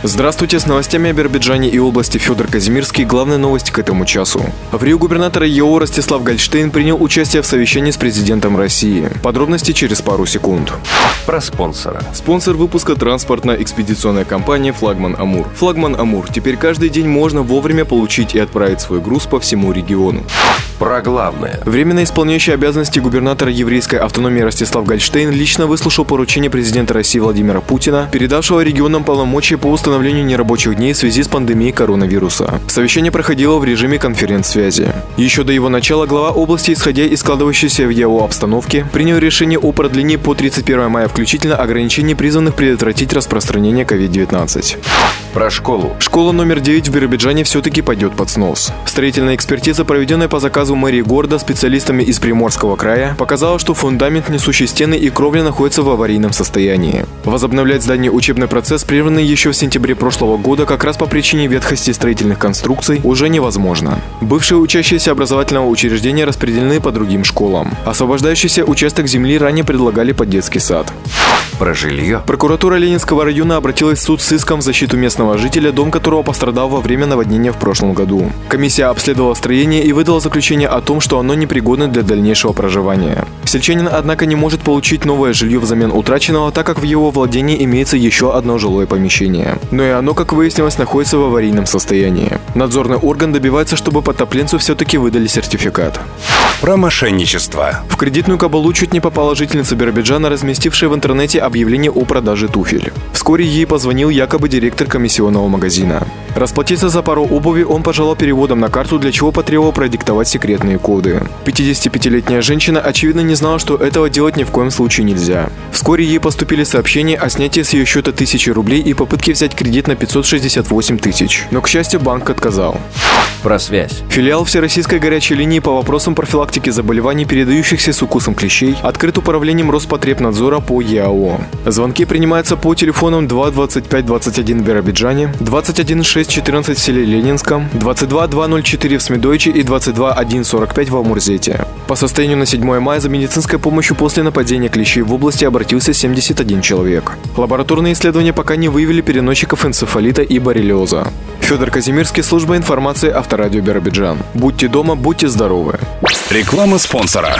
Здравствуйте, с новостями о Биробиджане и области Федор Казимирский. Главные новости к этому часу. В Рио губернатор ЕО Ростислав Гольштейн принял участие в совещании с президентом России. Подробности через пару секунд. Про спонсора. Спонсор выпуска транспортно-экспедиционная компания «Флагман Амур». «Флагман Амур» теперь каждый день можно вовремя получить и отправить свой груз по всему региону. Про главное. Временно исполняющий обязанности губернатора еврейской автономии Ростислав Гольштейн лично выслушал поручение президента России Владимира Путина, передавшего регионам полномочия по установлению нерабочих дней в связи с пандемией коронавируса. Совещание проходило в режиме конференц-связи. Еще до его начала глава области, исходя из складывающейся в ЕО обстановки, принял решение о продлении по 31 мая включительно ограничений, призванных предотвратить распространение COVID-19. Про школу. Школа номер 9 в Биробиджане все-таки пойдет под снос. Строительная экспертиза, проведенная по заказу мэрии города специалистами из Приморского края, показала, что фундамент, несущий стены и кровля находятся в аварийном состоянии. Возобновлять здание учебный процесс, прерванный еще в сентябре прошлого года, как раз по причине ветхости строительных конструкций, уже невозможно. Бывшие учащиеся образовательного учреждения распределены по другим школам. Освобождающийся участок земли ранее предлагали под детский сад. Про жилье. Прокуратура Ленинского района обратилась в суд с иском в защиту местного жителя, дом которого пострадал во время наводнения в прошлом году. Комиссия обследовала строение и выдала заключение о том, что оно непригодно для дальнейшего проживания. Сельчанин, однако, не может получить новое жилье взамен утраченного, так как в его владении имеется еще одно жилое помещение. Но и оно, как выяснилось, находится в аварийном состоянии. Надзорный орган добивается, чтобы подтопленцу все-таки выдали сертификат. Про мошенничество. В кредитную кабалу чуть не попала жительница Биробиджана, разместившая в интернете объявление о продаже туфель. Вскоре ей позвонил якобы директор комиссионного магазина. Расплатиться за пару обуви он пожелал переводом на карту, для чего потребовал продиктовать секретные коды. 55-летняя женщина, очевидно, не знала, что этого делать ни в коем случае нельзя. Вскоре ей поступили сообщения о снятии с ее счета 1000 рублей и попытке взять кредит на 568 тысяч. Но, к счастью, банк отказал. Про связь. Филиал Всероссийской горячей линии по вопросам профилактики заболеваний, передающихся с укусом клещей, открыт управлением Роспотребнадзора по ЕАО. Звонки принимаются по телефонам 2 25 21 в Биробиджане, 21 6 14 в селе Ленинском, 22 204 в Смедойче и 22 1 45 в Амурзете. По состоянию на 7 мая за медицинской помощью после нападения клещей в области обратился 71 человек. Лабораторные исследования пока не выявили переносчиков энцефалита и боррелиоза. Федор Казимирский, служба информации Авторадио Биробиджан. Будьте дома, будьте здоровы. Реклама спонсора.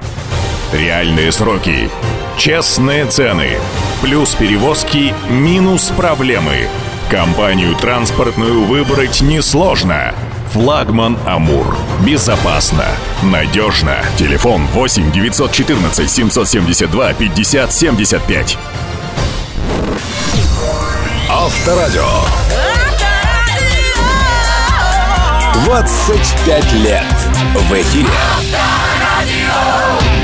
Реальные сроки. Честные цены. Плюс перевозки, минус проблемы. Компанию транспортную выбрать несложно. «Флагман Амур». Безопасно, надежно. Телефон 8 914 772 50 75. Авторадио. 25 лет в эфире. Авторадио.